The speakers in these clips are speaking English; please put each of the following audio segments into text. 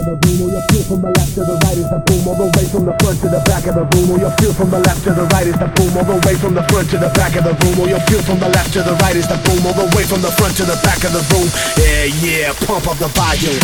of the room, or you feel from the left to the right is the boom, all the way from the front to the back of the room, or you feel from the left to the right is the boom, all the way from the front to the back of the room, or you feel from the left to the right is the boom, all the way from the front to the back of the room. Yeah, yeah, pump up the volume.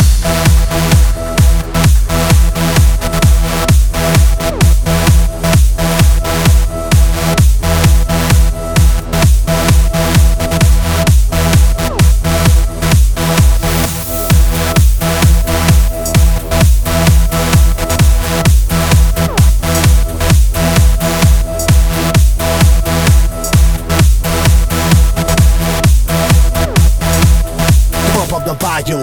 The volume.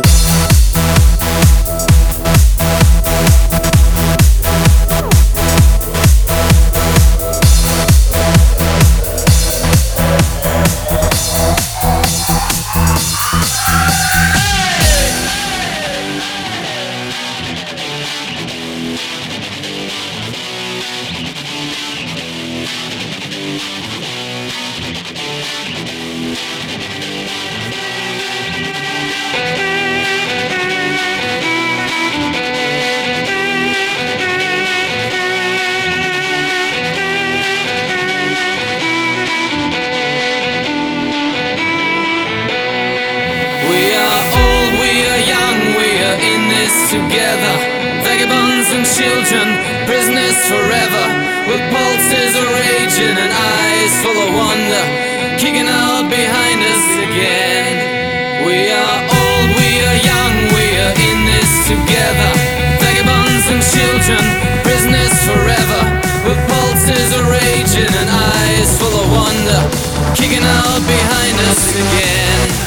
Together, vagabonds and children, prisoners forever, with pulses raging and eyes full of wonder, kicking out behind us again. We are old, we are young, we are in this together, vagabonds and children, prisoners forever, with pulses raging and eyes full of wonder, kicking out behind us again.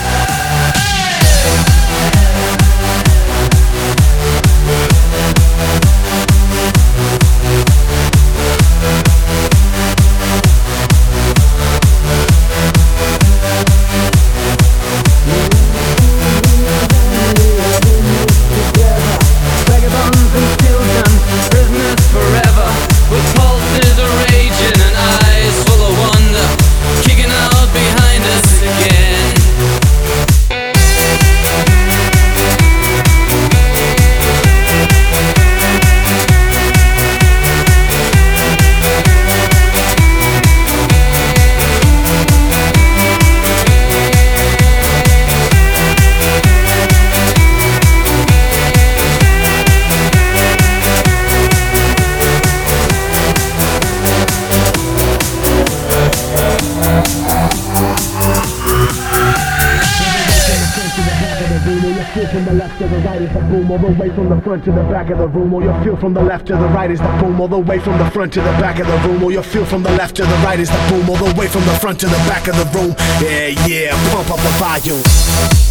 From the left to the right is the boom, all the way from the front to the back of the room, or you feel from the left to the right is the boom, all the way from the front to the back of the room, or you feel from the left to the right is the boom, all the way from the front to the back of the room. Yeah, yeah, pump up the volume.